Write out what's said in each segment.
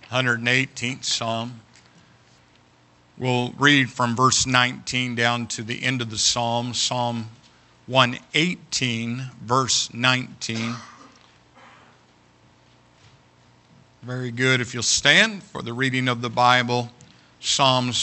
118th Psalm. We'll read from verse 19 down to the end of the Psalm, Psalm 118, verse 19. Very good. If you'll stand for the reading of the Bible, Psalms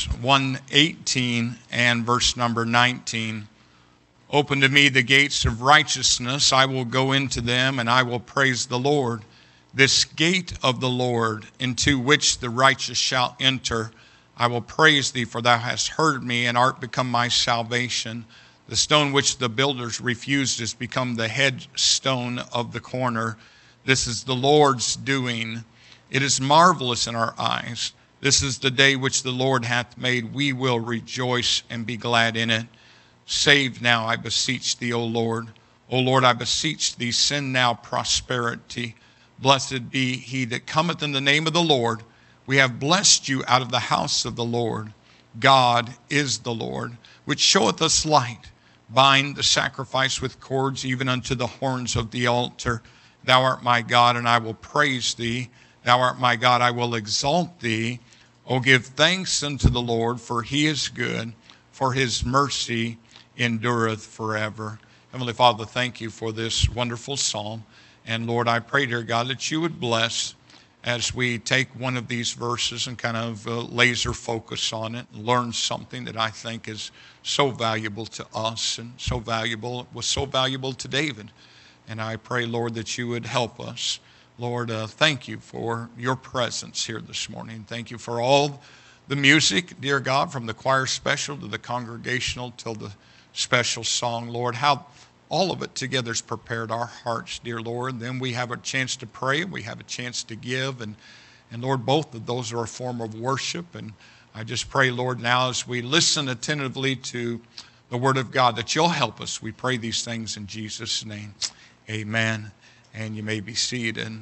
118 and verse number 19. Open to me the gates of righteousness. I will go into them and I will praise the Lord. This gate of the Lord into which the righteous shall enter. I will praise thee, for thou hast heard me and art become my salvation. The stone which the builders refused is become the headstone of the corner. This is the Lord's doing. It is marvelous in our eyes. This is the day which the Lord hath made. We will rejoice and be glad in it. Save now, I beseech thee, O Lord. O Lord, I beseech thee, send now prosperity. Blessed be he that cometh in the name of the Lord. We have blessed you out of the house of the Lord. God is the Lord, which showeth us light. Bind the sacrifice with cords, even unto the horns of the altar. Thou art my God, and I will praise thee. Thou art my God, I will exalt thee. O give thanks unto the Lord, for he is good, for his mercy endureth forever. Heavenly Father, thank you for this wonderful psalm. And Lord, I pray, dear God, that you would bless as we take one of these verses and kind of laser focus on it and learn something that I think is so valuable to us and was so valuable to David. And I pray, Lord, that you would help us. Lord, thank you for your presence here this morning. Thank you for all the music, dear God, from the choir special to the congregational till the special song. Lord, how all of it together has prepared our hearts, dear Lord. Then we have a chance to pray. We have a chance to give. And Lord, both of those are a form of worship. And I just pray, Lord, now as we listen attentively to the Word of God, that you'll help us. We pray these things in Jesus' name. Amen. And you may be seated.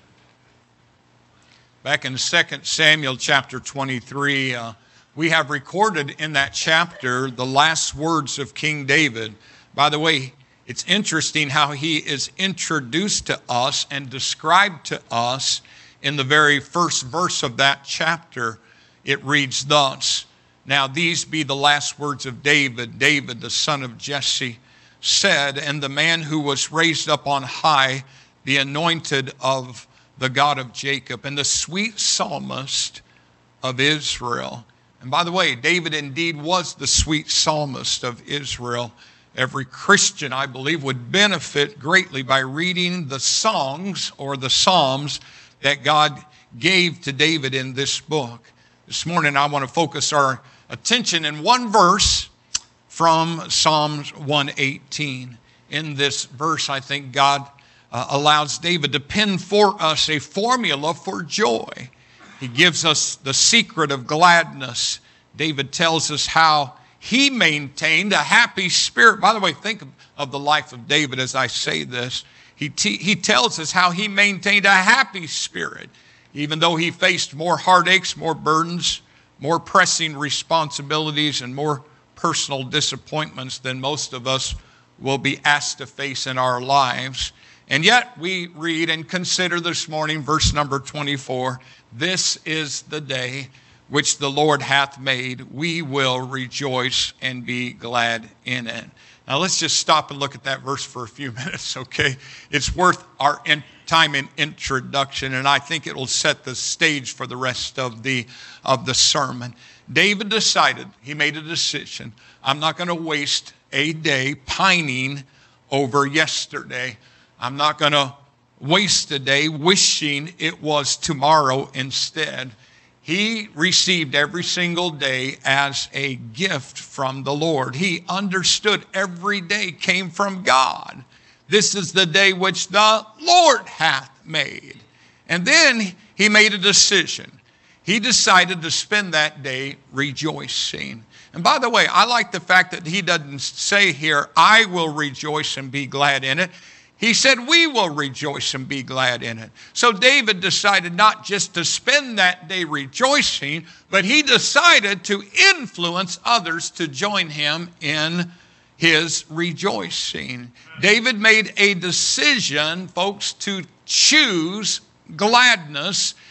Back in 2 Samuel chapter 23, we have recorded in that chapter the last words of King David. By the way, it's interesting how he is introduced to us and described to us in the very first verse of that chapter. It reads thus, Now these be the last words of David, David the son of Jesse, said, and the man who was raised up on high, the anointed of the God of Jacob, and the sweet psalmist of Israel. And by the way, David indeed was the sweet psalmist of Israel. Every Christian, I believe, would benefit greatly by reading the songs or the psalms that God gave to David in this book. This morning, I want to focus our attention in one verse from Psalms 118. In this verse, I think God allows David to pen for us a formula for joy. He gives us the secret of gladness. David tells us how he maintained a happy spirit. By the way, think of the life of David as I say this. He tells us how he maintained a happy spirit, even though he faced more heartaches, more burdens, more pressing responsibilities, and more personal disappointments than most of us will be asked to face in our lives. And yet we read and consider this morning verse number 24, This is the day which the Lord hath made. We will rejoice and be glad in it. Now let's just stop and look at that verse for a few minutes, okay? It's worth our time in introduction, and I think it will set the stage for the rest of the sermon. David decided, he made a decision, I'm not going to waste a day pining over yesterday. I'm not going to waste a day wishing it was tomorrow instead. He received every single day as a gift from the Lord. He understood every day came from God. This is the day which the Lord hath made. And then he made a decision. He decided to spend that day rejoicing. And by the way, I like the fact that he doesn't say here, I will rejoice and be glad in it. He said, we will rejoice and be glad in it. So David decided not just to spend that day rejoicing, but he decided to influence others to join him in his rejoicing. David made a decision, folks, to choose gladness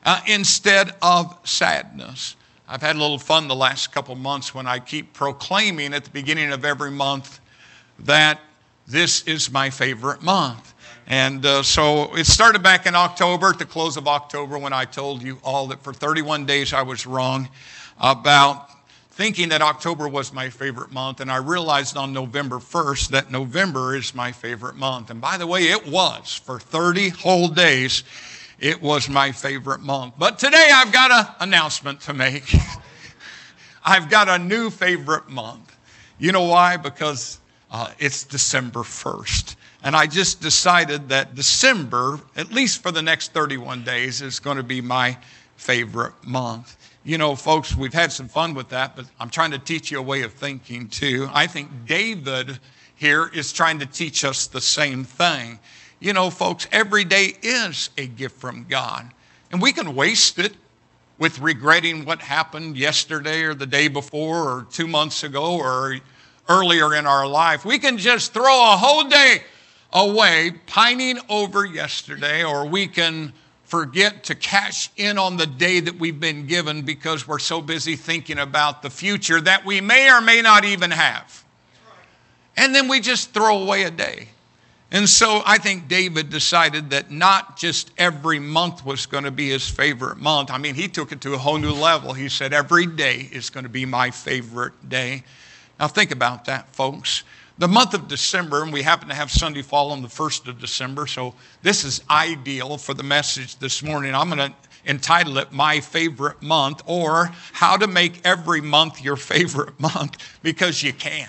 instead of sadness. I've had a little fun the last couple months when I keep proclaiming at the beginning of every month that this is my favorite month. And so it started back in October, at the close of October, when I told you all that for 31 days I was wrong about thinking that October was my favorite month. And I realized on November 1st that November is my favorite month. And by the way, it was. For 30 whole days, it was my favorite month. But today I've got an announcement to make. I've got a new favorite month. You know why? Because it's December 1st. And I just decided that December, at least for the next 31 days, is going to be my favorite month. You know, folks, we've had some fun with that, but I'm trying to teach you a way of thinking too. I think David here is trying to teach us the same thing. You know, folks, every day is a gift from God. And we can waste it with regretting what happened yesterday or the day before or 2 months ago or earlier in our life. We can just throw a whole day away pining over yesterday, or we can forget to cash in on the day that we've been given because we're so busy thinking about the future that we may or may not even have. And then we just throw away a day. And so I think David decided that not just every month was going to be his favorite month. I mean, he took it to a whole new level. He said, every day is going to be my favorite day. Now think about that, folks. The month of December, and we happen to have Sunday fall on the 1st of December, so this is ideal for the message this morning. I'm going to entitle it My Favorite Month, or How to Make Every Month Your Favorite Month, because you can.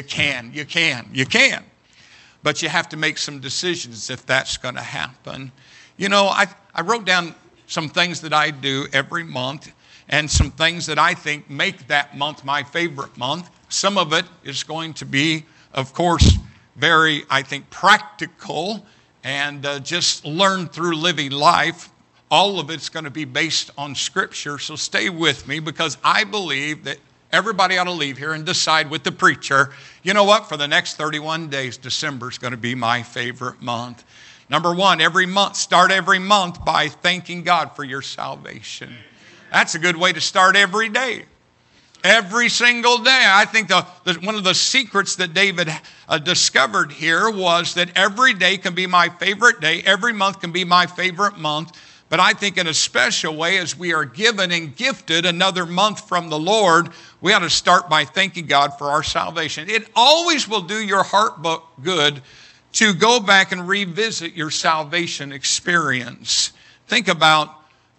But you have to make some decisions if that's going to happen. You know, I wrote down some things that I do every month and some things that I think make that month my favorite month. Some of it is going to be, of course, very, I think, practical and just learned through living life. All of it's going to be based on Scripture, so stay with me because I believe that everybody ought to leave here and decide with the preacher, you know what, for the next 31 days, December is going to be my favorite month. Number one, start every month by thanking God for your salvation. That's a good way to start every day. Every single day. I think one of the secrets that David discovered here was that every day can be my favorite day. Every month can be my favorite month. But I think in a special way, as we are given and gifted another month from the Lord, we ought to start by thanking God for our salvation. It always will do your heart good to go back and revisit your salvation experience. Think about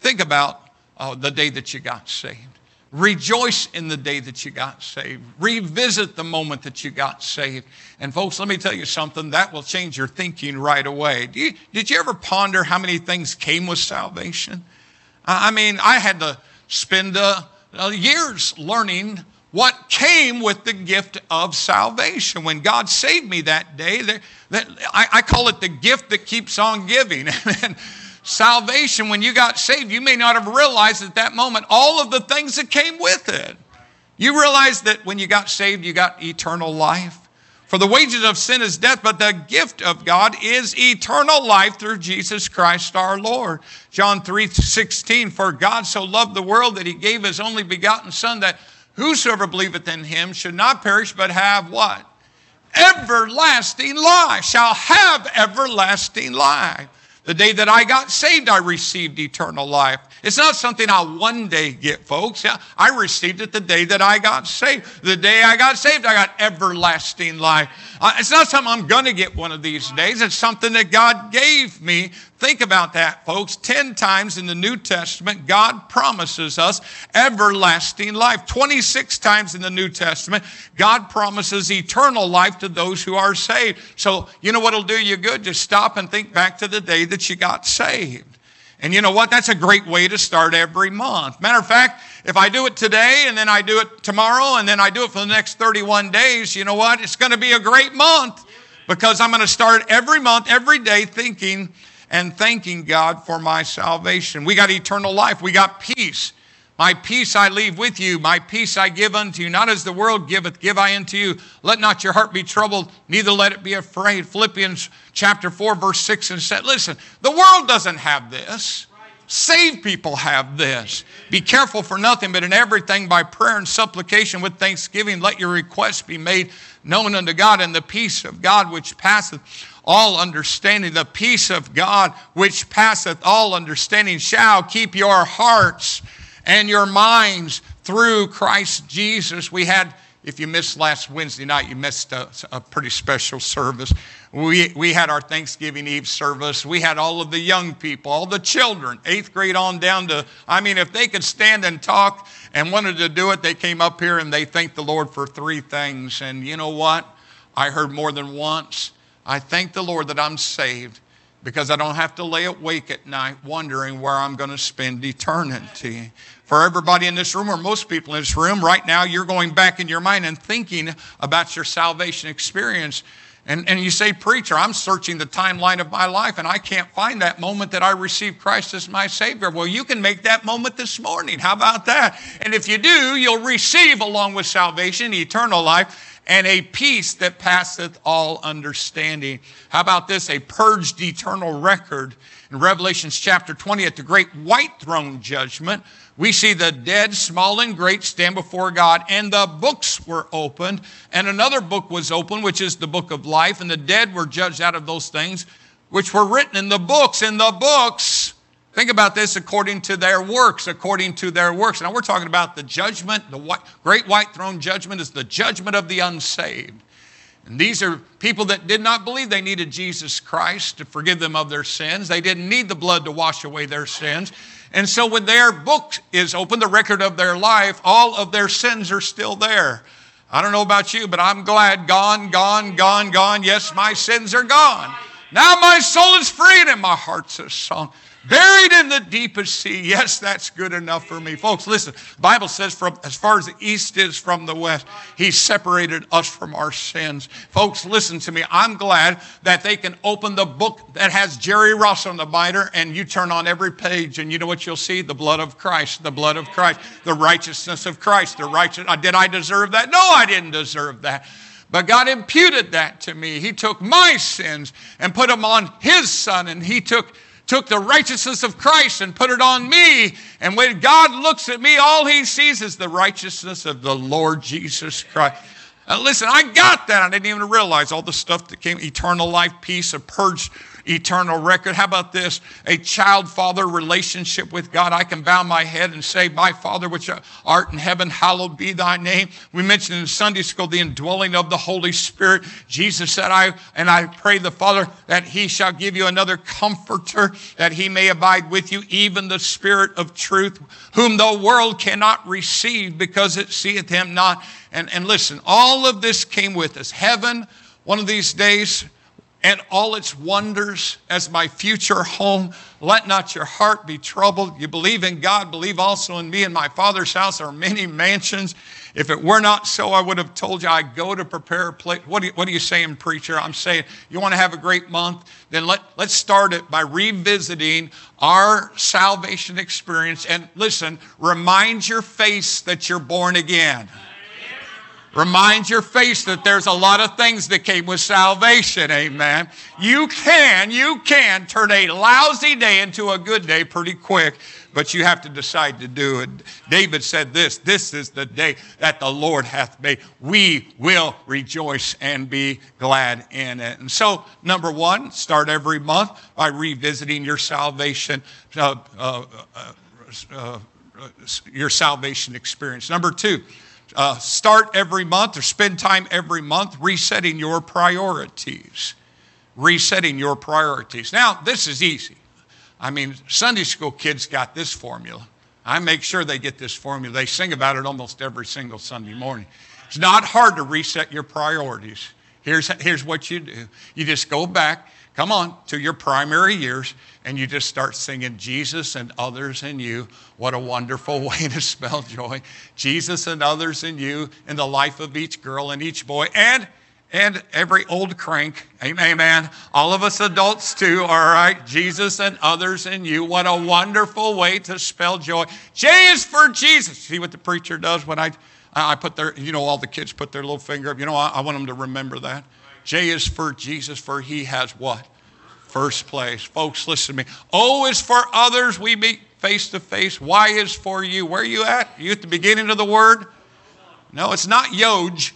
the day that you got saved. Rejoice in the day that you got saved. Revisit the moment that you got saved. And folks, let me tell you something, that will change your thinking right away. Did you ever ponder how many things came with salvation? I mean, I had to spend years learning what came with the gift of salvation. When God saved me that day, I call it the gift that keeps on giving. Salvation, when you got saved, you may not have realized at that moment all of the things that came with it. You realize that when you got saved, you got eternal life. For the wages of sin is death, but the gift of God is eternal life through Jesus Christ our Lord. John 3:16, for God so loved the world that he gave his only begotten Son, that whosoever believeth in him should not perish, but have what? Everlasting life. Shall have everlasting life. The day that I got saved, I received eternal life. It's not something I'll one day get, folks. I received it the day that I got saved. The day I got saved, I got everlasting life. It's not something I'm going to get one of these days. It's something that God gave me. Think about that, folks. 10 times in the New Testament, God promises us everlasting life. 26 times in the New Testament, God promises eternal life to those who are saved. So, you know what will do you good? Just stop and think back to the day that you got saved. And you know what? That's a great way to start every month. Matter of fact, if I do it today and then I do it tomorrow and then I do it for the next 31 days, you know what? It's going to be a great month because I'm going to start every month, every day thinking and thanking God for my salvation. We got eternal life. We got peace. My peace I leave with you. My peace I give unto you. Not as the world giveth, give I unto you. Let not your heart be troubled, neither let it be afraid. Philippians chapter 4, verse 6 and 7. Listen, the world doesn't have this. Saved people have this. Be careful for nothing, but in everything by prayer and supplication with thanksgiving, let your requests be made known unto God, and the peace of God which passeth all understanding, the peace of God which passeth all understanding shall keep your hearts and your minds through Christ Jesus. We had, if you missed last Wednesday night, you missed a pretty special service. We had our Thanksgiving Eve service. We had all of the young people, all the children, 8th grade on down to, if they could stand and talk and wanted to do it, they came up here and they thanked the Lord for 3 things. And you know what? I heard more than once. I thank the Lord that I'm saved because I don't have to lay awake at night wondering where I'm going to spend eternity. For everybody in this room, or most people in this room, right now you're going back in your mind and thinking about your salvation experience. And you say, preacher, I'm searching the timeline of my life and I can't find that moment that I received Christ as my Savior. Well, you can make that moment this morning. How about that? And if you do, you'll receive along with salvation, eternal life, and a peace that passeth all understanding. How about this? A purged eternal record. In Revelation chapter 20, at the great white throne judgment, we see the dead, small and great, stand before God, and the books were opened, and another book was opened, which is the book of life, and the dead were judged out of those things which were written in the books. In the books, think about this, according to their works, according to their works. Now we're talking about the judgment, the great white throne judgment is the judgment of the unsaved. And these are people that did not believe they needed Jesus Christ to forgive them of their sins. They didn't need the blood to wash away their sins. And so when their book is open, the record of their life, all of their sins are still there. I don't know about you, but I'm glad. Gone, gone, gone, gone. Yes, my sins are gone. Now my soul is free and my heart's a song. Buried in the deepest sea. Yes, that's good enough for me. Folks, listen. The Bible says from as far as the east is from the west, He separated us from our sins. Folks, listen to me. I'm glad that they can open the book that has Jerry Ross on the biter, and you turn on every page, and you know what you'll see? The blood of Christ, the blood of Christ, the righteousness of Christ. Did I deserve that? No, I didn't deserve that. But God imputed that to me. He took my sins and put them on His Son, and He took the righteousness of Christ and put it on me. And when God looks at me, all He sees is the righteousness of the Lord Jesus Christ. Listen, I got that. I didn't even realize all the stuff that came. Eternal life, peace, a purged eternal record. How about this? A child-father relationship with God. I can bow my head and say, my Father which art in heaven, hallowed be thy name. We mentioned in Sunday school the indwelling of the Holy Spirit. Jesus said, I pray the Father that He shall give you another comforter, that He may abide with you, even the Spirit of truth, whom the world cannot receive because it seeth Him not. And listen, all of this came with us. Heaven, one of these days, and all its wonders as my future home. Let not your heart be troubled. You believe in God, believe also in me. In my Father's house are many mansions. If it were not so, I would have told you I go to prepare a place. What are you saying, preacher? I'm saying, you want to have a great month? Then let's start it by revisiting our salvation experience. And listen, remind your face that you're born again. Remind your face that there's a lot of things that came with salvation, amen. You can turn a lousy day into a good day pretty quick, but you have to decide to do it. David said this is the day that the Lord hath made. We will rejoice and be glad in it. And so, number one, start every month by revisiting your salvation, your salvation experience. Number two, start every month or spend time every month resetting your priorities. Resetting your priorities. Now, this is easy. Sunday school kids got this formula. I make sure they get this formula. They sing about it almost every single Sunday morning. It's not hard to reset your priorities. Here's what you do. You just go back, come on, to your primary years, and you just start singing Jesus and others in you. What a wonderful way to spell joy. Jesus and others in you, in the life of each girl and each boy, and every old crank. Amen. All of us adults too, all right? Jesus and others in you. What a wonderful way to spell joy. J is for Jesus. See what the preacher does when I put their, all the kids put their little finger up. I want them to remember that. J is for Jesus, for He has what? First place. Folks, listen to me. O is for others. We meet face to face. Y is for you. Where are you at? Are you at the beginning of the word? No, it's not Yoj.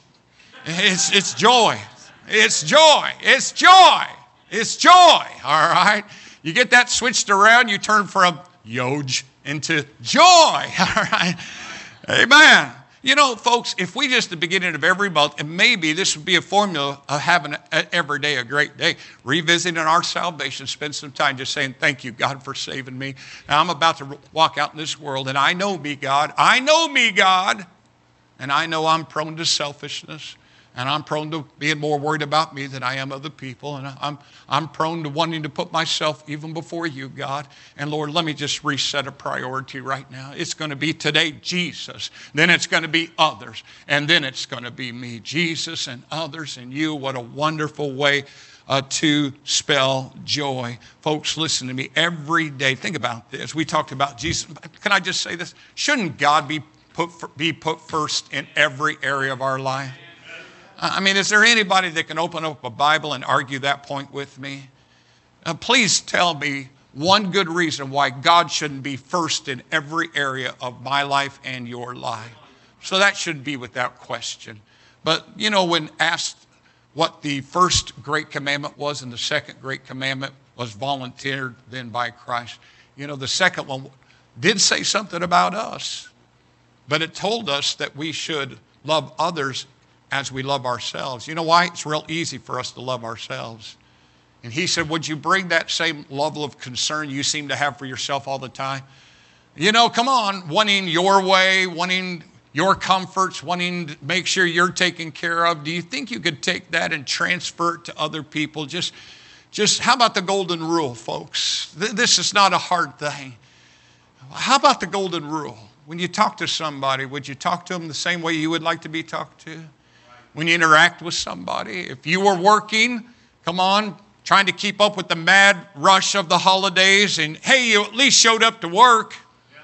It's joy. It's joy. It's joy. It's joy. All right. You get that switched around, you turn from Yoj into joy. All right. Amen. You know, folks, if we just at the beginning of every month, and maybe this would be a formula of having every day a great day, revisiting our salvation, spend some time just saying, thank you, God, for saving me. Now, I'm about to walk out in this world, and I know me, God. I know me, God. And I know I'm prone to selfishness. And I'm prone to being more worried about me than I am other people. And I'm prone to wanting to put myself even before you, God. And Lord, let me just reset a priority right now. It's going to be today, Jesus. Then it's going to be others. And then it's going to be me, Jesus and others and you. What a wonderful way to spell joy. Folks, listen to me. Every day, think about this. We talked about Jesus. Can I just say this? Shouldn't God be put first in every area of our life? I mean, is there anybody that can open up a Bible and argue that point with me? Please tell me one good reason why God shouldn't be first in every area of my life and your life. So that should be without question. But, you know, when asked what the first great commandment was and the second great commandment was volunteered then by Christ, you know, the second one did say something about us. But it told us that we should love others as we love ourselves. You know why? It's real easy for us to love ourselves. And he said, would you bring that same level of concern you seem to have for yourself all the time? You know, come on, wanting your way, wanting your comforts, wanting to make sure you're taken care of. Do you think you could take that and transfer it to other people? Just how about the golden rule, folks? This is not a hard thing. How about the golden rule? When you talk to somebody, would you talk to them the same way you would like to be talked to? When you interact with somebody, if you were working, come on, trying to keep up with the mad rush of the holidays, and hey, you at least showed up to work.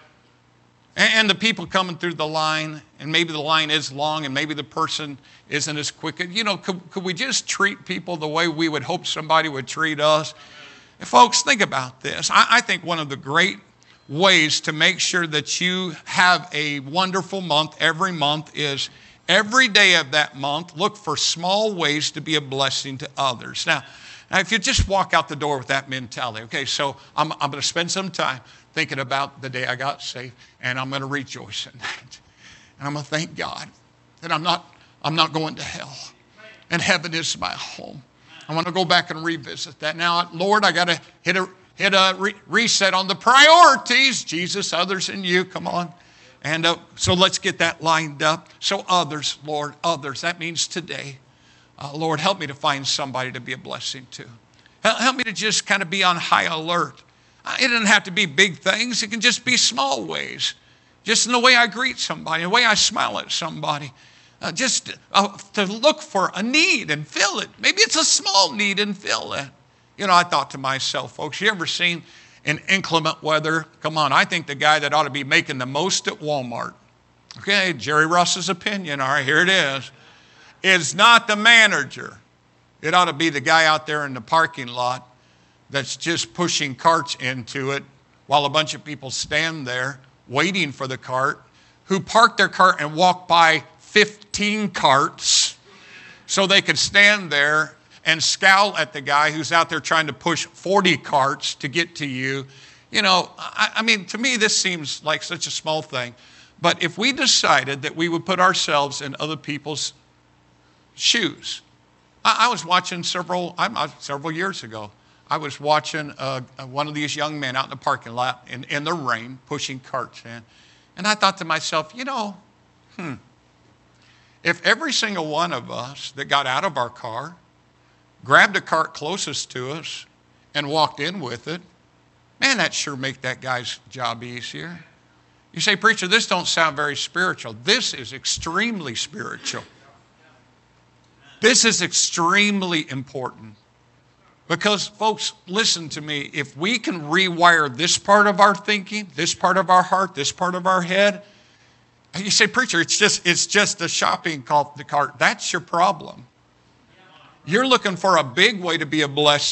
And the people coming through the line, and maybe the line is long, and maybe the person isn't as quick. You know, could we just treat people the way we would hope somebody would treat us? And folks, think about this. I think one of the great ways to make sure that you have a wonderful month every month is every day of that month, look for small ways to be a blessing to others. Now, if you just walk out the door with that mentality, okay, so I'm going to spend some time thinking about the day I got saved, and I'm going to rejoice in that. And I'm going to thank God that I'm not going to hell, and heaven is my home. I want to go back and revisit that. Now, Lord, I got to hit a reset on the priorities. Jesus, others, and you. Come on. And so let's get that lined up. So others, Lord, others. That means today. Lord, help me to find somebody to be a blessing to. Help me to just kind of be on high alert. It doesn't have to be big things. It can just be small ways. Just in the way I greet somebody, the way I smile at somebody. Just to look for a need and fill it. Maybe it's a small need and fill it. You know, I thought to myself, folks, you ever seen in inclement weather? Come on, I think the guy that ought to be making the most at Walmart, okay, Jerry Russ's opinion, all right, here it is not the manager. It ought to be the guy out there in the parking lot that's just pushing carts into it while a bunch of people stand there waiting for the cart, who park their cart and walk by 15 carts so they could stand there and scowl at the guy who's out there trying to push 40 carts to get to you. You know, I mean, to me, this seems like such a small thing. But if we decided that we would put ourselves in other people's shoes. I was watching several years ago. I was watching one of these young men out in the parking lot in the rain pushing carts in. And I thought to myself, you know, if every single one of us that got out of our car, grabbed a cart closest to us, and walked in with it, man, that sure make that guy's job easier. You say, preacher, this don't sound very spiritual. This is extremely spiritual. This is extremely important. Because, folks, listen to me. If we can rewire this part of our thinking, this part of our heart, this part of our head, you say, preacher, it's just a shopping cart. That's your problem. You're looking for a big way to be a blessing,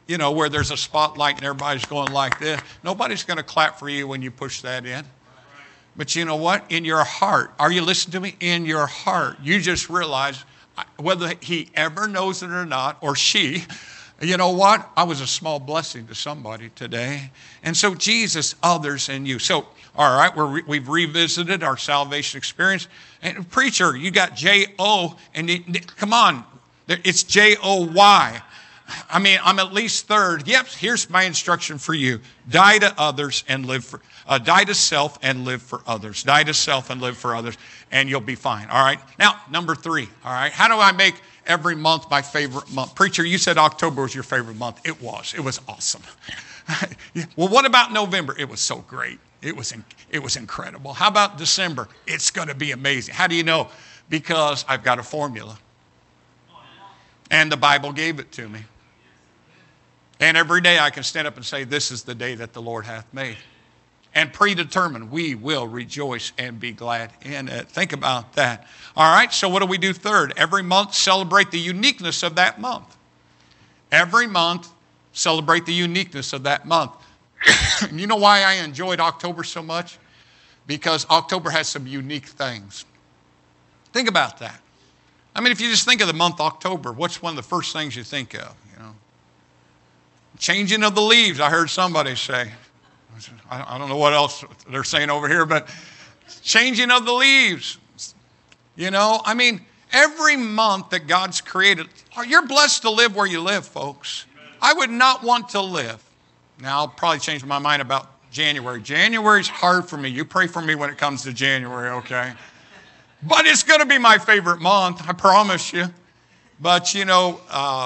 you know, where there's a spotlight and everybody's going like this. Nobody's going to clap for you when you push that in. But you know what? In your heart, are you listening to me? In your heart, you just realize whether he ever knows it or not, or she, you know what? I was a small blessing to somebody today. And so Jesus, others, and you. So, all right, we've revisited our salvation experience. And preacher, you got J-O, and come on, it's J-O-Y. I mean, I'm at least third. Yep, here's my instruction for you. Die to others and live for, die to self and live for others. Die to self and live for others, and you'll be fine, all right? Now, number 3, all right? How do I make every month my favorite month? Preacher, you said October was your favorite month. It was. It was awesome. Well, what about November? It was so great. It was incredible. How about December? It's going to be amazing. How do you know? Because I've got a formula. And the Bible gave it to me. And every day I can stand up and say, this is the day that the Lord hath made. And predetermined, we will rejoice and be glad in it. Think about that. All right, so what do we do third? Every month, celebrate the uniqueness of that month. Every month, celebrate the uniqueness of that month. You know why I enjoyed October so much? Because October has some unique things. Think about that. I mean, if you just think of the month October, what's one of the first things you think of? You know, changing of the leaves, I heard somebody say. I don't know what else they're saying over here, but changing of the leaves. You know, I mean, every month that God's created, you're blessed to live where you live, folks. I would not want to live. Now, I'll probably change my mind about January. January's hard for me. You pray for me when it comes to January, okay? But it's going to be my favorite month, I promise you. But, you know,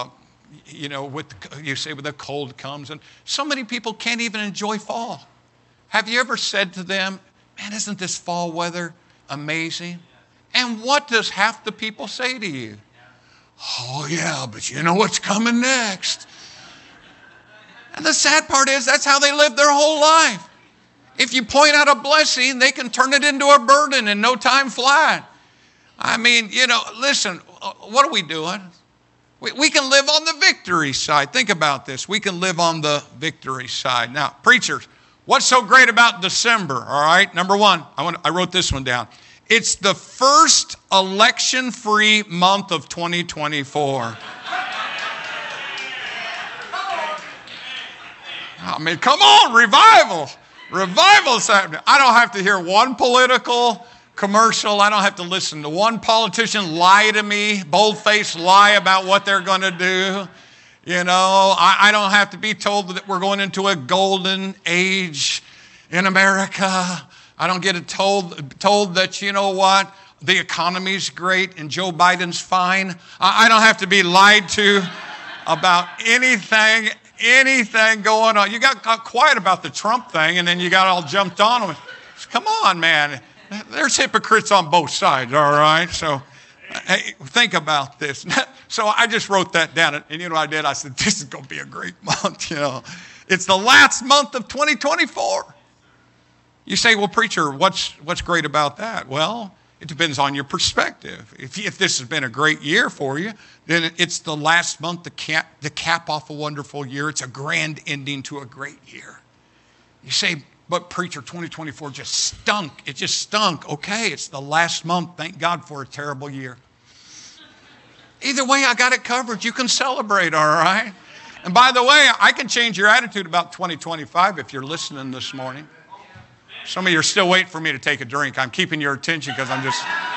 you say when the cold comes, and so many people can't even enjoy fall. Have you ever said to them, man, isn't this fall weather amazing? And what does half the people say to you? Oh, yeah, but you know what's coming next. And the sad part is that's how they live their whole life. If you point out a blessing, they can turn it into a burden in no time flat. I mean, you know, listen, what are we doing? We can live on the victory side. Think about this. We can live on the victory side. Now, preachers, what's so great about December? All right, number 1, I wrote this one down. It's the first election-free month of 2024. I mean, come on, revival. Revival's happening. I don't have to hear one political commercial. I don't have to listen to one politician lie to me, bold-faced lie about what they're going to do. You know, I don't have to be told that we're going into a golden age in America. I don't get told that, you know what, the economy's great and Joe Biden's fine. I don't have to be lied to about anything going on. You got quiet about the Trump thing, and then you got all jumped on them. Come on, man. There's hypocrites on both sides, all right? So hey, think about this. So I just wrote that down, and you know what I did? I said, this is going to be a great month, you know. It's the last month of 2024. You say, well, preacher, what's great about that? Well, it depends on your perspective. If this has been a great year for you, then it's the last month to cap off a wonderful year. It's a grand ending to a great year. You say, but preacher, 2024 just stunk. It just stunk. Okay, it's the last month. Thank God for a terrible year. Either way, I got it covered. You can celebrate, all right? And by the way, I can change your attitude about 2025 if you're listening this morning. Some of you are still waiting for me to take a drink. I'm keeping your attention because I'm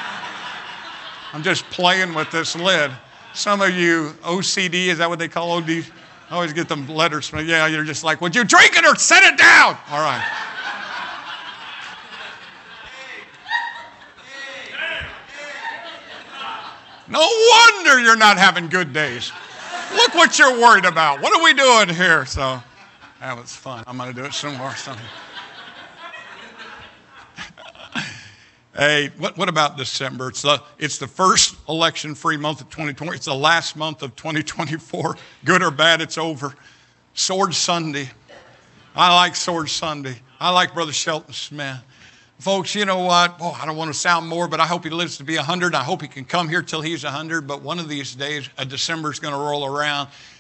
just playing with this lid. Some of you, OCD, is that what they call OD? I always get them letters from, yeah, you're just like, would you drink it or set it down? All right. No wonder you're not having good days. Look what you're worried about. What are we doing here? So that was fun. I'm going to do it some more. Hey, what about December? It's the first election-free month of 2020. It's the last month of 2024. Good or bad, it's over. Sword Sunday. I like Sword Sunday. I like Brother Shelton Smith. Folks, you know what? Oh, I don't want to sound more, but I hope he lives to be 100. I hope he can come here till he's 100. But one of these days, December's going to roll around,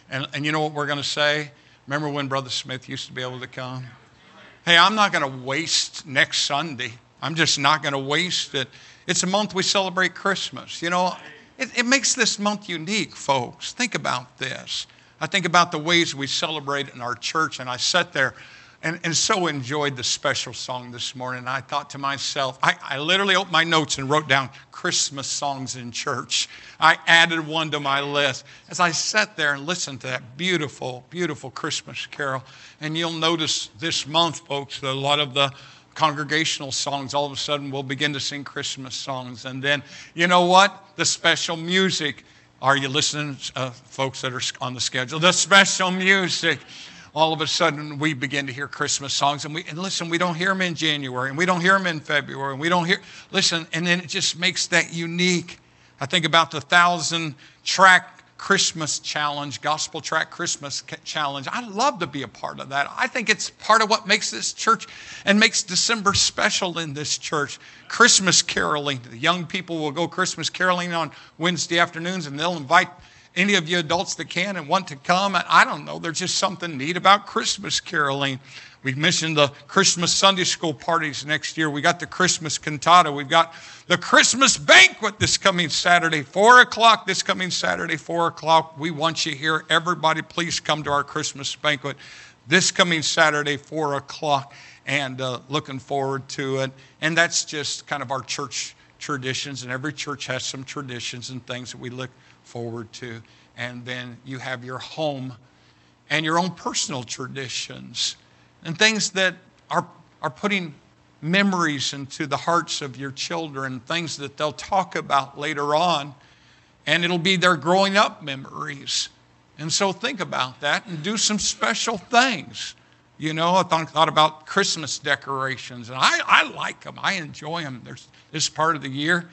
And you know what we're going to say? Remember when Brother Smith used to be able to come? Hey, I'm not going to waste next Sunday. I'm just not going to waste it. It's a month we celebrate Christmas. You know, it makes this month unique, folks. Think about this. I think about the ways we celebrate in our church, and I sat there and so enjoyed the special song this morning. And I thought to myself, I literally opened my notes and wrote down Christmas songs in church. I added one to my list as I sat there and listened to that beautiful, beautiful Christmas carol. And you'll notice this month, folks, that a lot of the congregational songs, all of a sudden we'll begin to sing Christmas songs. And then, you know what? The special music. Are you listening, folks that are on the schedule? The special music. All of a sudden, we begin to hear Christmas songs. And listen, we don't hear them in January, and we don't hear them in February, and we don't hear, listen, and then it just makes that unique. I think about the 1,000-track Christmas challenge, gospel track Christmas challenge. I love to be a part of that. I think it's part of what makes this church and makes December special in this church. Christmas caroling. The young people will go Christmas caroling on Wednesday afternoons, and they'll invite any of you adults that can and want to come. I don't know. There's just something neat about Christmas caroling. We've mentioned the Christmas Sunday school parties next year. We got the Christmas cantata. We've got the Christmas banquet this coming Saturday, 4 o'clock. This coming Saturday, 4 o'clock. We want you here. Everybody, please come to our Christmas banquet this coming Saturday, 4 o'clock. And looking forward to it. And that's just kind of our church traditions. And every church has some traditions and things that we look forward to. And then you have your home and your own personal traditions and things that are putting memories into the hearts of your children, things that they'll talk about later on, and it'll be their growing up memories. And so think about that and do some special things. You know, I thought about Christmas decorations, and I like them. I enjoy them. There's this part of the year,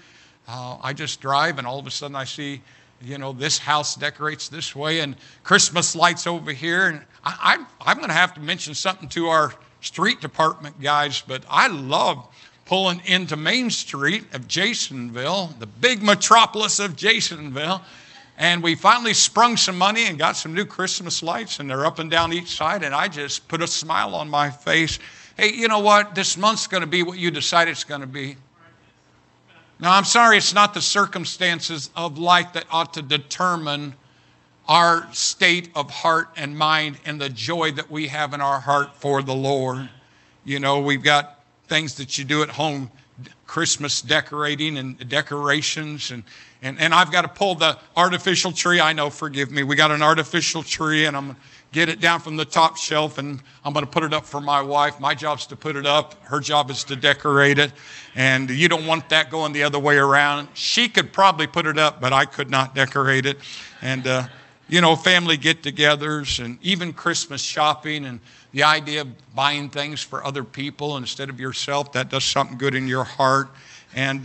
I just drive, and all of a sudden I see, you know, this house decorates this way and Christmas lights over here. And I'm going to have to mention something to our street department guys, but I love pulling into Main Street of Jasonville, the big metropolis of Jasonville. And we finally sprung some money and got some new Christmas lights, and they're up and down each side. And I just put a smile on my face. Hey, you know what? This month's going to be what you decide it's going to be. Now, I'm sorry, it's not the circumstances of life that ought to determine our state of heart and mind and the joy that we have in our heart for the Lord. You know, we've got things that you do at home, Christmas decorating and decorations. And I've got to pull the artificial tree. I know, forgive me. We got an artificial tree, and I'm going to get it down from the top shelf, and I'm going to put it up for my wife. My job's to put it up. Her job is to decorate it. And you don't want that going the other way around. She could probably put it up, but I could not decorate it. And, you know, family get-togethers and even Christmas shopping and the idea of buying things for other people instead of yourself, that does something good in your heart. And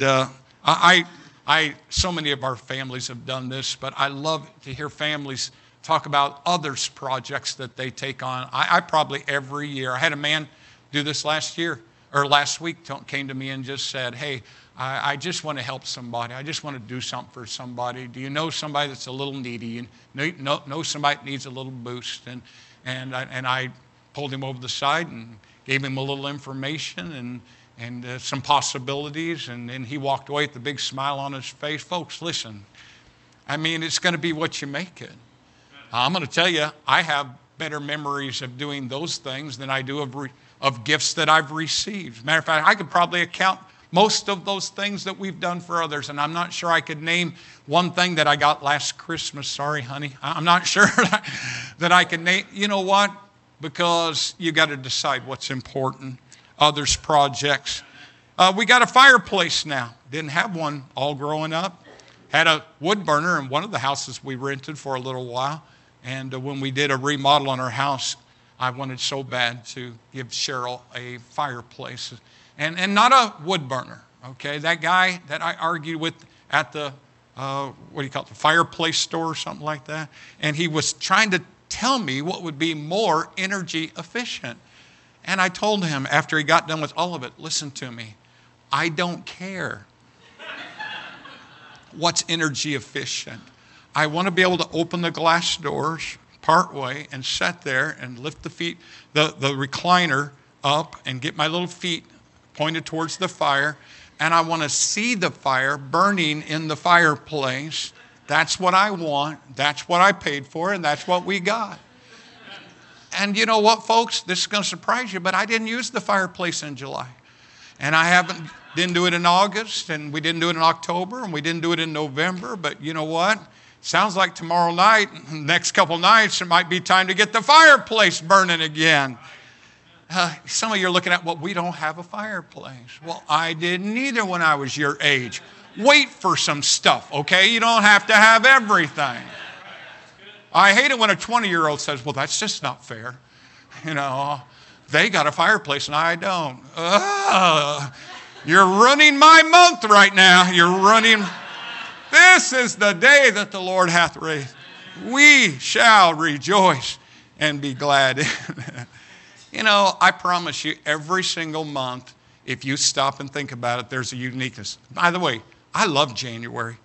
so many of our families have done this, but I love to hear families talk about others' projects that they take on. I probably every year, I had a man do this last week, came to me and just said, hey, I just want to help somebody. I just want to do something for somebody. Do you know somebody that's a little needy? And know somebody that needs a little boost? And I pulled him over the side and gave him a little information and some possibilities. And then he walked away with a big smile on his face. Folks, listen, I mean, it's going to be what you make it. I'm going to tell you, I have better memories of doing those things than I do of gifts that I've received. As a matter of fact, I could probably account most of those things that we've done for others, and I'm not sure I could name one thing that I got last Christmas. Sorry, honey. I'm not sure that I can name. You know what? Because you got to decide what's important. Others' projects. We got a fireplace now. Didn't have one all growing up. Had a wood burner in one of the houses we rented for a little while. And when we did a remodel on our house, I wanted so bad to give Cheryl a fireplace. And not a wood burner, okay? That guy that I argued with at the, the fireplace store or something like that. And he was trying to tell me what would be more energy efficient. And I told him after he got done with all of it, listen to me, I don't care what's energy efficient. I want to be able to open the glass doors, part way and sit there and lift the feet, the recliner up and get my little feet pointed towards the fire. And I want to see the fire burning in the fireplace. That's what I want. That's what I paid for, and that's what we got. And you know what, folks? This is going to surprise you, but I didn't use the fireplace in July. And I didn't do it in August, and we didn't do it in October, and we didn't do it in November. But you know what? Sounds like tomorrow night, next couple nights, it might be time to get the fireplace burning again. Some of you are looking at, well, we don't have a fireplace. Well, I didn't either when I was your age. Wait for some stuff, okay? You don't have to have everything. I hate it when a 20-year-old says, well, that's just not fair. You know, they got a fireplace and I don't. You're ruining my month right now. You're running. This is the day that the Lord hath raised. We shall rejoice and be glad. You know, I promise you, every single month, if you stop and think about it, there's a uniqueness. By the way, I love January.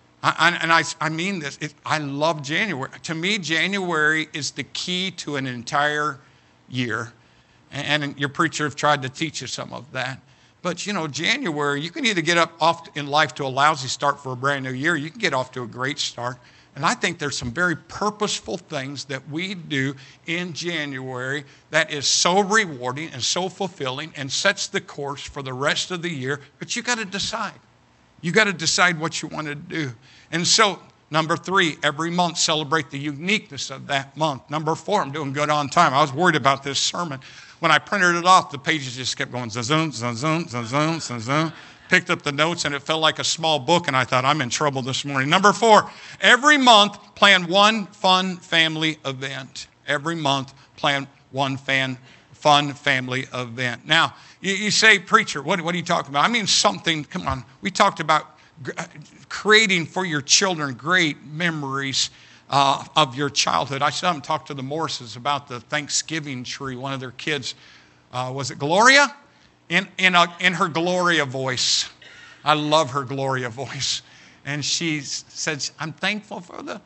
I mean this. I love January. To me, January is the key to an entire year. And your preacher have tried to teach you some of that. But, you know, January, you can either get off in life to a lousy start for a brand new year. You can get off to a great start. And I think there's some very purposeful things that we do in January that is so rewarding and so fulfilling and sets the course for the rest of the year. But you got to decide. You got to decide what you want to do. And so, number 3, every month celebrate the uniqueness of that month. Number 4, I'm doing good on time. I was worried about this sermon. When I printed it off, the pages just kept going, zazzoom, zazzoom, zazzoom, zazzoom. Picked up the notes, and it felt like a small book, and I thought, I'm in trouble this morning. Number 4, every month plan one fun family event. Every month plan one fun family event. Now, you say, preacher, what are you talking about? I mean something, come on. We talked about creating for your children great memories of your childhood. I saw them talk to the Morrises about the Thanksgiving tree. One of their kids, was it Gloria? In her Gloria voice. I love her Gloria voice. And she said, I'm thankful for the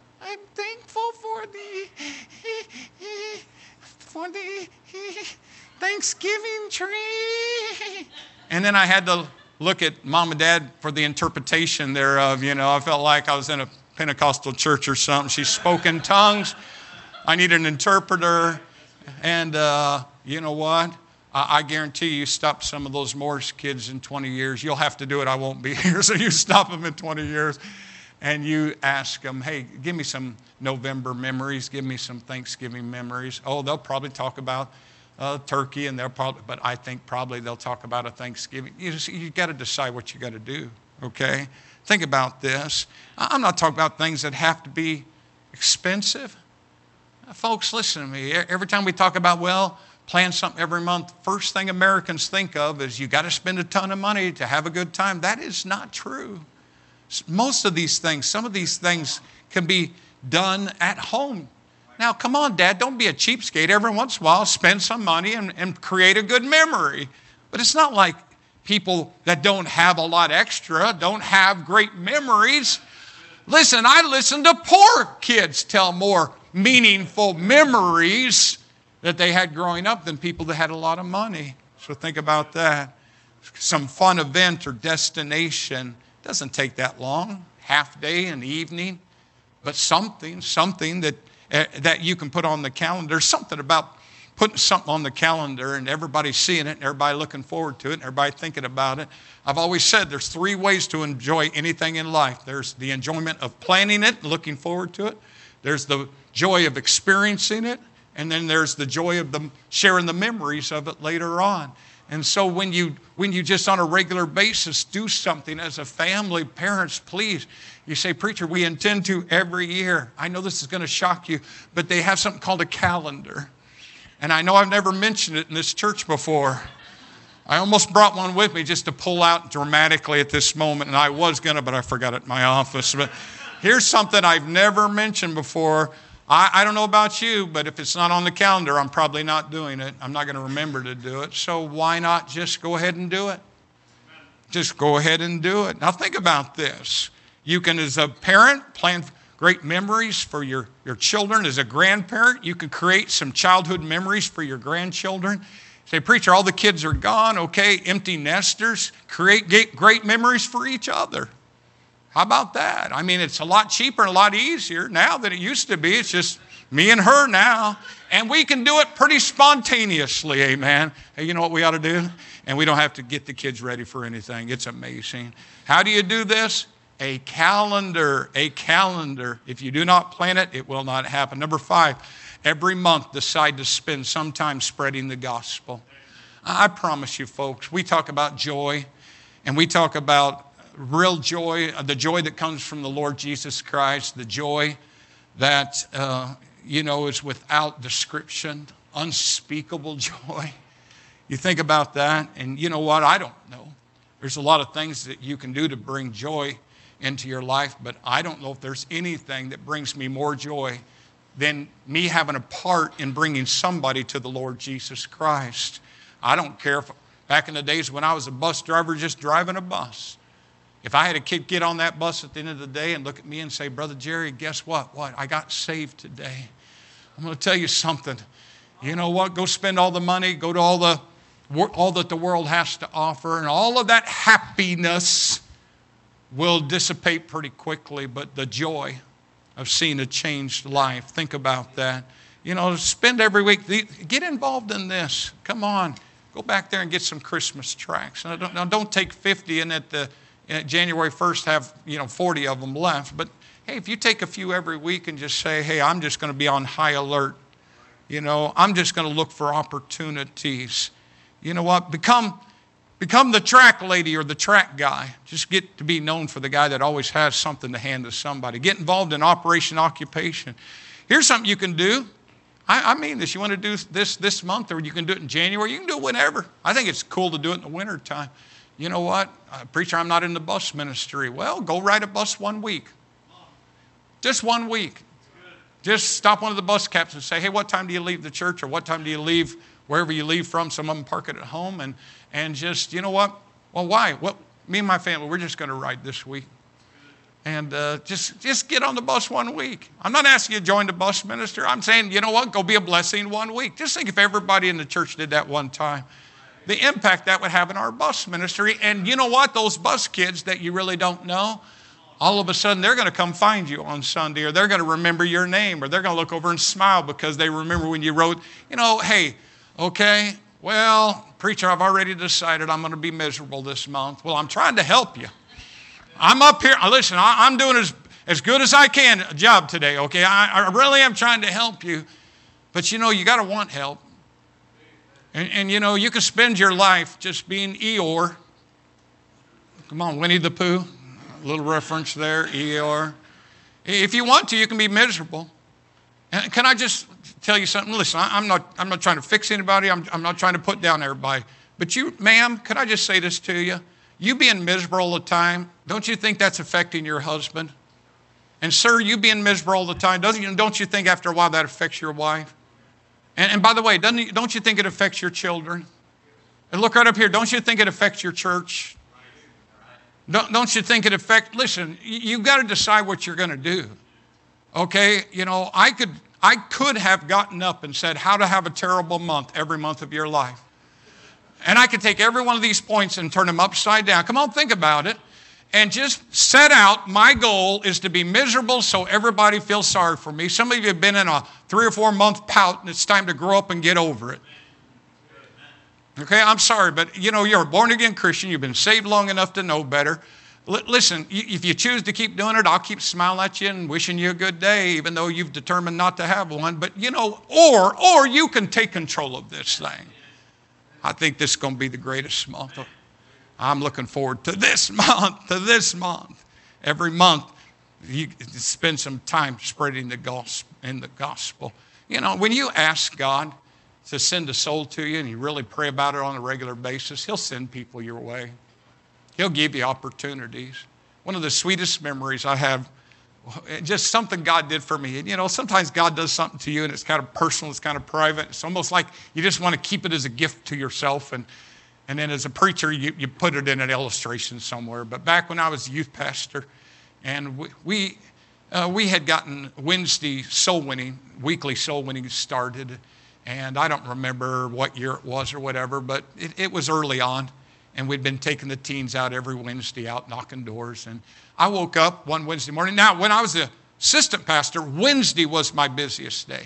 Thanksgiving tree. And then I had to look at Mom and Dad for the interpretation thereof. You know, I felt like I was in a Pentecostal church or something. She spoke in tongues. I need an interpreter. And you know what? I guarantee you stop some of those Morris kids in 20 years. You'll have to do it. I won't be here. So you stop them in 20 years and you ask them, hey, give me some November memories. Give me some Thanksgiving memories. Oh, they'll probably talk about turkey, and but I think probably they'll talk about a Thanksgiving. You got to decide what you got to do, okay? Think about this. I'm not talking about things that have to be expensive. Folks, listen to me. Every time we talk about, well, plan something every month, first thing Americans think of is you got to spend a ton of money to have a good time. That is not true. Most of these things, some of these things can be done at home. Now, come on, Dad, don't be a cheapskate. Every once in a while, spend some money and create a good memory. But it's not like people that don't have a lot extra don't have great memories. Listen, I listen to poor kids tell more meaningful memories that they had growing up than people that had a lot of money. So think about that. Some fun event or destination doesn't take that long, half day, an evening, but something that you can put on the calendar. Something about putting something on the calendar and everybody seeing it and everybody looking forward to it and everybody thinking about it. I've always said there's 3 ways to enjoy anything in life. There's the enjoyment of planning it and looking forward to it. There's the joy of experiencing it. And then there's the joy of sharing the memories of it later on. And so when you just on a regular basis do something as a family, parents, please, you say, preacher, we intend to every year. I know this is going to shock you, but they have something called a calendar. And I know I've never mentioned it in this church before. I almost brought one with me just to pull out dramatically at this moment. And I was going to, but I forgot it in my office. But here's something I've never mentioned before. I don't know about you, but if it's not on the calendar, I'm probably not doing it. I'm not going to remember to do it. So why not just go ahead and do it? Just go ahead and do it. Now think about this. You can, as a parent, plan great memories for your children. As a grandparent, you can create some childhood memories for your grandchildren. Say, preacher, all the kids are gone. Okay, empty nesters. Create great memories for each other. How about that? I mean, it's a lot cheaper and a lot easier now than it used to be. It's just me and her now. And we can do it pretty spontaneously, amen. Hey, you know what we ought to do? And we don't have to get the kids ready for anything. It's amazing. How do you do this? A calendar. A calendar. If you do not plan it, it will not happen. Number 5, every month decide to spend some time spreading the gospel. I promise you, folks, we talk about joy, and we talk about real joy, the joy that comes from the Lord Jesus Christ, the joy that, is without description, unspeakable joy. You think about that, and you know what? I don't know. There's a lot of things that you can do to bring joy into your life, but I don't know if there's anything that brings me more joy than me having a part in bringing somebody to the Lord Jesus Christ. I don't care if back in the days when I was a bus driver just driving a bus, if I had a kid get on that bus at the end of the day and look at me and say, Brother Jerry, guess what? What? I got saved today. I'm going to tell you something. You know what? Go spend all the money, go to all that the world has to offer, and all of that happiness will dissipate pretty quickly, but the joy of seeing a changed life, think about that. Spend every week, get involved in this. Come on, go back there and get some Christmas tracts. Now don't take 50 and at January 1st have 40 of them left, but hey, if you take a few every week and just say, hey, I'm just going to be on high alert. I'm just going to look for opportunities. You know what? Become the track lady or the track guy. Just get to be known for the guy that always has something to hand to somebody. Get involved in Operation Occupation. Here's something you can do. I mean this. You want to do this month, or you can do it in January. You can do it whenever. I think it's cool to do it in the wintertime. You know what? Preacher, I'm not in the bus ministry. Well, go ride a bus 1 week. Just 1 week. Just stop one of the bus captains and say, hey, what time do you leave the church, or what time do you leave wherever you leave from? Some of them park it at home, and just, you know what? Well, why? Me and my family, we're just going to ride this week. And just get on the bus 1 week. I'm not asking you to join the bus ministry. I'm saying, you know what? Go be a blessing 1 week. Just think if everybody in the church did that one time, the impact that would have in our bus ministry. And you know what? Those bus kids that you really don't know, all of a sudden they're going to come find you on Sunday, or they're going to remember your name, or they're going to look over and smile because they remember when you wrote, hey, okay, well, preacher, I've already decided I'm going to be miserable this month. Well, I'm trying to help you. I'm up here. Listen, I'm doing as good as I can a job today, okay? I really am trying to help you. But, you got to want help. And you can spend your life just being Eeyore. Come on, Winnie the Pooh. A little reference there, Eeyore. If you want to, you can be miserable. And can I just tell you something? Listen, I'm not trying to fix anybody. I'm not trying to put down everybody. But you, ma'am, could I just say this to you? You being miserable all the time, don't you think that's affecting your husband? And sir, you being miserable all the time, don't you think after a while that affects your wife? And by the way, don't you think it affects your children? And look right up here, don't you think it affects your church? Don't you think it affects, listen, you've got to decide what you're going to do. Okay, I could have gotten up and said how to have a terrible month every month of your life. And I could take every one of these points and turn them upside down. Come on, think about it. And just set out, my goal is to be miserable so everybody feels sorry for me. Some of you have been in a 3 or 4 month pout, and it's time to grow up and get over it. Okay, I'm sorry, but you're a born again Christian. You've been saved long enough to know better. Listen, if you choose to keep doing it, I'll keep smiling at you and wishing you a good day, even though you've determined not to have one. But or you can take control of this thing. I think this is going to be the greatest month. I'm looking forward to this month. Every month, you spend some time spreading the gospel. When you ask God to send a soul to you and you really pray about it on a regular basis, He'll send people your way. He'll give you opportunities. One of the sweetest memories I have, just something God did for me. And sometimes God does something to you and it's kind of personal, it's kind of private. It's almost like you just want to keep it as a gift to yourself. And then as a preacher, you put it in an illustration somewhere. But back when I was a youth pastor, and we we had gotten Wednesday soul winning, weekly soul winning started. And I don't remember what year it was or whatever, but it was early on. And we'd been taking the teens out every Wednesday, out knocking doors. And I woke up one Wednesday morning. Now, when I was the assistant pastor, Wednesday was my busiest day.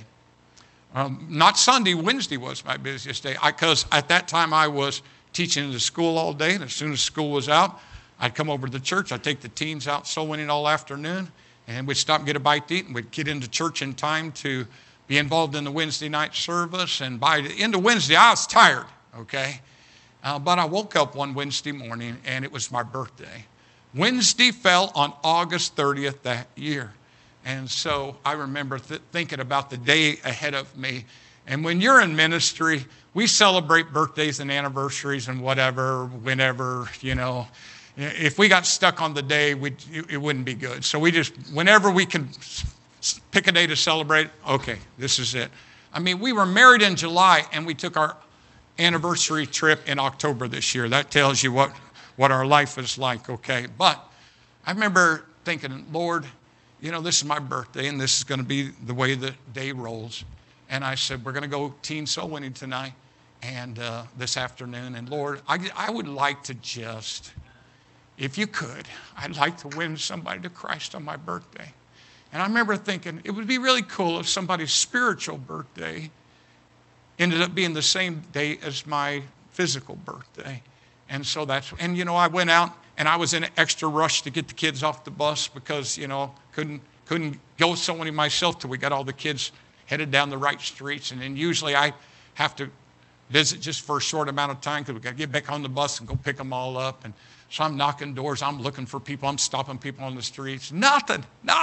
Not Sunday, Wednesday was my busiest day. Because at that time I was teaching in the school all day. And as soon as school was out, I'd come over to the church. I'd take the teens out soul winning all afternoon. And we'd stop and get a bite to eat. And we'd get into church in time to be involved in the Wednesday night service. And by the end of Wednesday, I was tired, okay? But I woke up one Wednesday morning, and it was my birthday. Wednesday fell on August 30th that year. And so I remember thinking about the day ahead of me. And when you're in ministry, we celebrate birthdays and anniversaries and whatever, whenever, you know. If we got stuck on the day, it wouldn't be good. So we just, whenever we can pick a day to celebrate, okay, this is it. I mean, we were married in July, and we took our anniversary trip in October this year. That tells you what our life is like, okay? But I remember thinking, Lord, you know, this is my birthday, and this is going to be the way the day rolls. And I said, we're going to go teen soul winning tonight and this afternoon. And Lord, I would like to just, if you could, I'd like to win somebody to Christ on my birthday. And I remember thinking, it would be really cool if somebody's spiritual birthday ended up being the same day as my physical birthday. And so and you know, I went out and I was in an extra rush to get the kids off the bus because, you know, couldn't go soul winning myself till we got all the kids headed down the right streets. And then usually I have to visit just for a short amount of time because we got to get back on the bus and go pick them all up. And so I'm knocking doors, I'm looking for people, I'm stopping people on the streets. Nothing.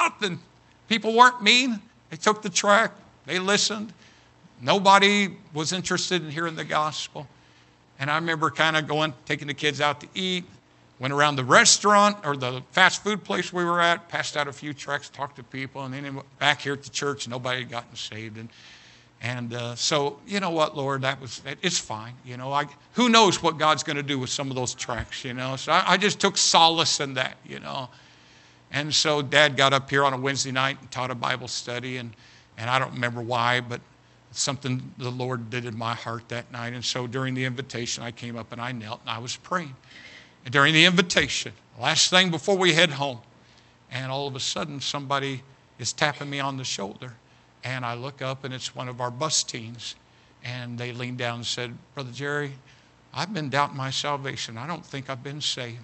People weren't mean. They took the track. They listened. Nobody was interested in hearing the gospel. And I remember kind of taking the kids out to eat, went around the restaurant or the fast food place we were at, passed out a few tracts, talked to people, and then back here at the church, nobody had gotten saved. And so, you know what, Lord, it's fine. You know, who knows what God's going to do with some of those tracts, you know. So I just took solace in that, you know. And so Dad got up here on a Wednesday night and taught a Bible study, and I don't remember why, but something the Lord did in my heart that night. And so during the invitation, I came up and I knelt and I was praying. And during the invitation, last thing before we head home, and all of a sudden somebody is tapping me on the shoulder. And I look up and it's one of our bus teens. And they leaned down and said, Brother Jerry, I've been doubting my salvation. I don't think I've been saved.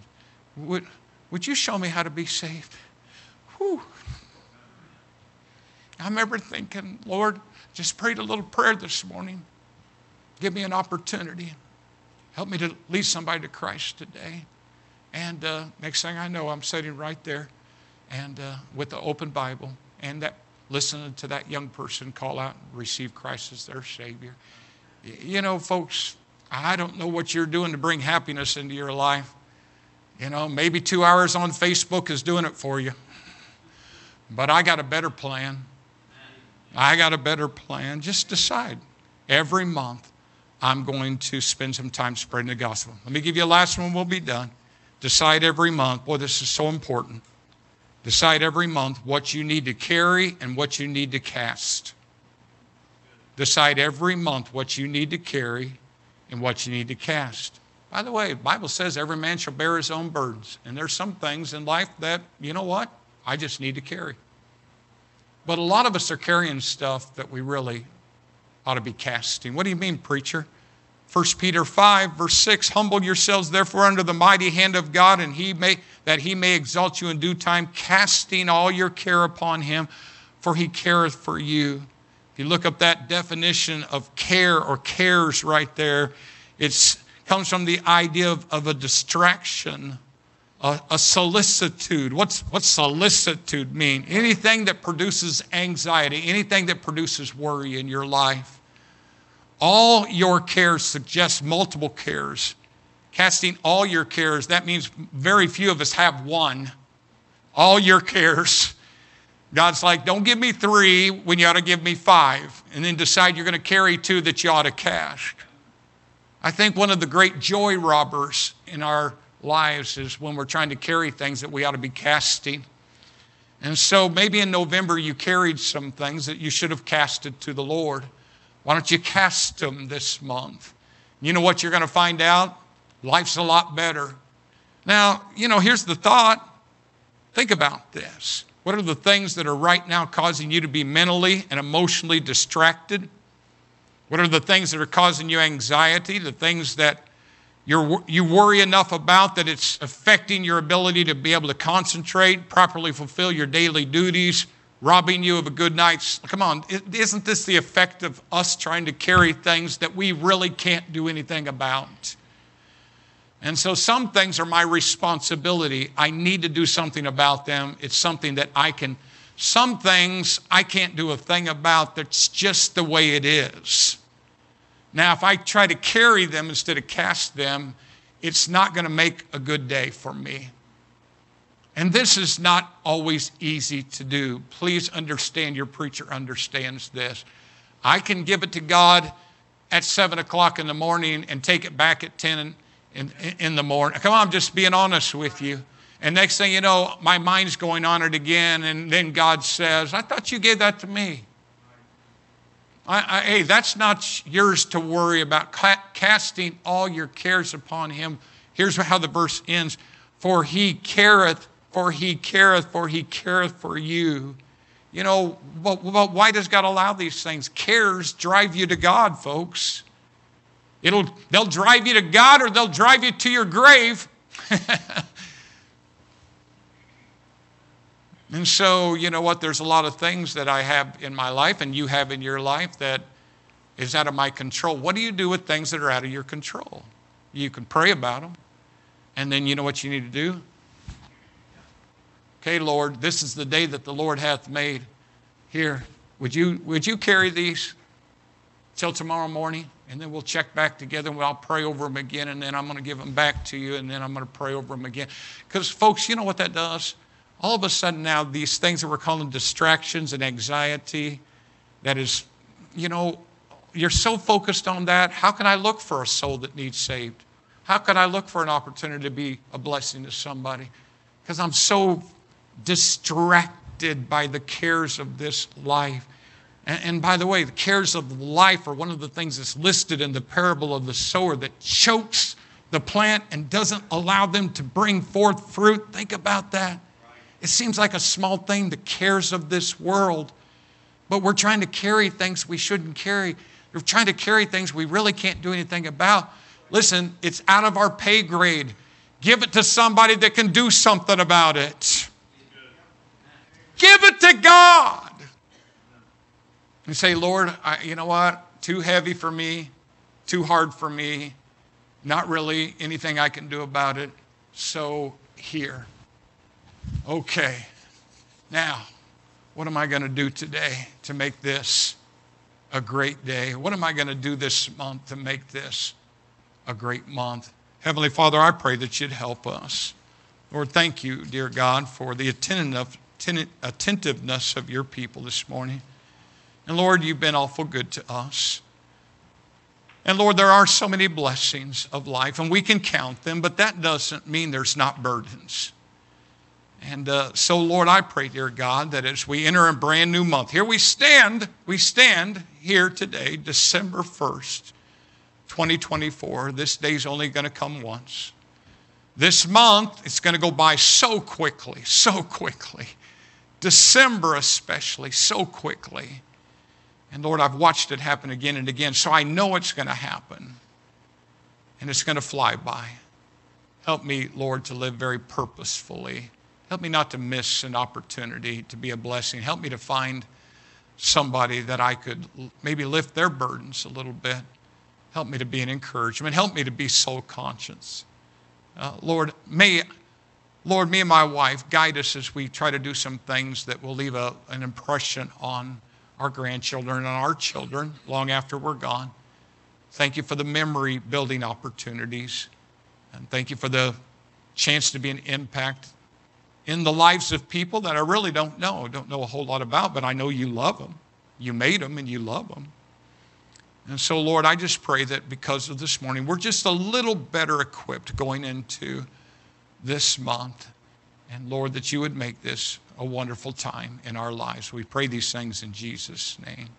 Would you show me how to be saved? Whew. I remember thinking, Lord, just prayed a little prayer this morning. Give me an opportunity. Help me to lead somebody to Christ today. And next thing I know, I'm sitting right there and with the open Bible and listening to that young person call out and receive Christ as their Savior. You know, folks, I don't know what you're doing to bring happiness into your life. You know, maybe 2 hours on Facebook is doing it for you. But I got a better plan. Just decide. Every month, I'm going to spend some time spreading the gospel. Let me give you a last one, we'll be done. Decide every month. Boy, this is so important. Decide every month what you need to carry and what you need to cast. Decide every month what you need to carry and what you need to cast. By the way, the Bible says every man shall bear his own burdens. And there's some things in life that, you know what, I just need to carry. But a lot of us are carrying stuff that we really ought to be casting. What do you mean, preacher? 1 Peter 5, verse 6, humble yourselves therefore under the mighty hand of God, and that he may exalt you in due time, casting all your care upon him, for he careth for you. If you look up that definition of care or cares right there, it comes from the idea of a distraction, a solicitude. What's solicitude mean? Anything that produces anxiety, anything that produces worry in your life. All your cares suggests multiple cares. Casting all your cares, that means very few of us have one. All your cares. God's like, don't give me 3 when you ought to give me 5. And then decide you're going to carry 2 that you ought to cast. I think one of the great joy robbers in our lives is when we're trying to carry things that we ought to be casting. And so maybe in November you carried some things that you should have casted to the Lord. Why don't you cast them this month? You know what you're going to find out? Life's a lot better. Now, here's the thought. Think about this. What are the things that are right now causing you to be mentally and emotionally distracted? What are the things that are causing you anxiety? The things that you worry enough about that it's affecting your ability to be able to concentrate, properly fulfill your daily duties, robbing you of a good night's. Come on, isn't this the effect of us trying to carry things that we really can't do anything about? And so some things are my responsibility. I need to do something about them. It's something that some things I can't do a thing about. That's just the way it is. Now, if I try to carry them instead of cast them, it's not going to make a good day for me. And this is not always easy to do. Please understand, your preacher understands this. I can give it to God at 7 o'clock in the morning and take it back at 10 in the morning. Come on, I'm just being honest with you. And next thing you know, my mind's going on it again. And then God says, I thought you gave that to me. Hey, that's not yours to worry about. Casting all your cares upon him. Here's how the verse ends. For he careth for you. But why does God allow these things? Cares drive you to God, folks. They'll drive you to God or they'll drive you to your grave. And so, you know what? There's a lot of things that I have in my life and you have in your life that is out of my control. What do you do with things that are out of your control? You can pray about them. And then you know what you need to do? Okay, Lord, this is the day that the Lord hath made. Here, would you carry these till tomorrow morning? And then we'll check back together and I'll pray over them again. And then I'm going to give them back to you. And then I'm going to pray over them again. Because, folks, you know what that does? All of a sudden now, these things that we're calling distractions and anxiety, that is, you're so focused on that. How can I look for a soul that needs saved? How can I look for an opportunity to be a blessing to somebody? Because I'm so distracted by the cares of this life. And by the way, the cares of life are one of the things that's listed in the parable of the sower that chokes the plant and doesn't allow them to bring forth fruit. Think about that. It seems like a small thing, the cares of this world. But we're trying to carry things we shouldn't carry. We're trying to carry things we really can't do anything about. Listen, it's out of our pay grade. Give it to somebody that can do something about it. Give it to God. And say, Lord, you know what? Too heavy for me. Too hard for me. Not really anything I can do about it. So here. Okay, now, what am I going to do today to make this a great day? What am I going to do this month to make this a great month? Heavenly Father, I pray that you'd help us. Lord, thank you, dear God, for the attentiveness of your people this morning. And Lord, you've been awful good to us. And Lord, there are so many blessings of life, and we can count them, but that doesn't mean there's not burdens. And so, Lord, I pray, dear God, that as we enter a brand new month, here we stand here today, December 1st, 2024. This day's only going to come once. This month, it's going to go by so quickly, so quickly. December especially, so quickly. And Lord, I've watched it happen again and again, so I know it's going to happen. And it's going to fly by. Help me, Lord, to live very purposefully. Help me not to miss an opportunity to be a blessing. Help me to find somebody that I could maybe lift their burdens a little bit. Help me to be an encouragement. Help me to be soul conscious. Lord, me and my wife guide us as we try to do some things that will leave an impression on our grandchildren and our children long after we're gone. Thank you for the memory building opportunities. And thank you for the chance to be an impact in the lives of people that I really don't know a whole lot about, but I know you love them. You made them and you love them. And so, Lord, I just pray that because of this morning, we're just a little better equipped going into this month. And Lord, that you would make this a wonderful time in our lives. We pray these things in Jesus' name.